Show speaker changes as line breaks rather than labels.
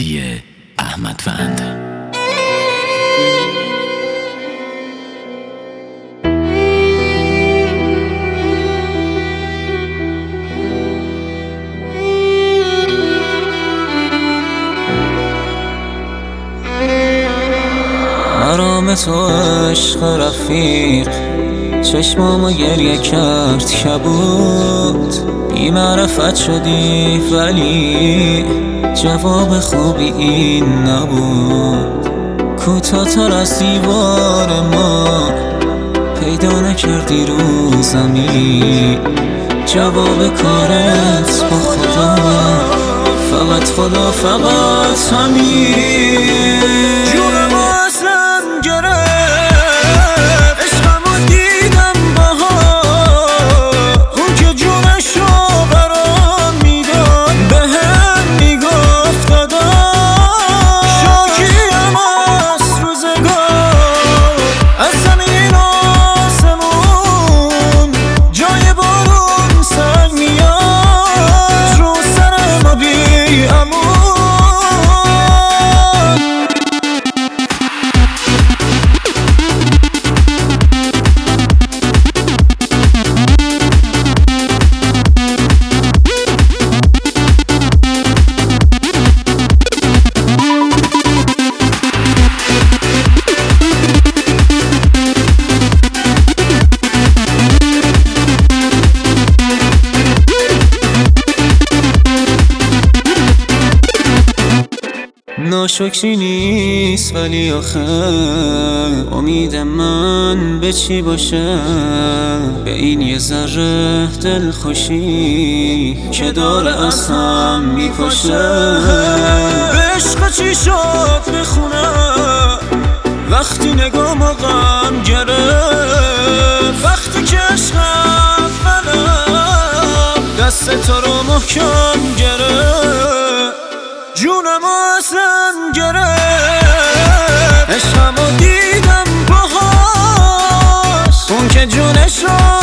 موسیقی احمدوند.
مرام تو عشق رفیق، چشمامو گریه کرد کبود. بی معرفت شدی ولی جواب خوبی این نبود. کوتاه‌تر از دیوار ما پیدا نکردی رو زمین. جواب کارت با خدا، فقط خدا، فقط همین. جونم ازم گرفت، عشقمو دیدم بهار. اون که جونشو برام میداد بهم میگفت دادا. شاکیم از روزگار، از زمین آسمون جای بارون سنگ میاد رو سر ما بی امان. ناشکری نیست ولی آخه امید من به چی باشه؟ به این یه ذره دلخوشی که داره از هم میپاشه. عشق چی شد بخونم وقتی نگاهمو غم گرفت؟ وقتی که عشق اولم دست تو رو محکم گرفت. جونم ازم گرفت، عشقمو دیدم باهاش. اون که جونشو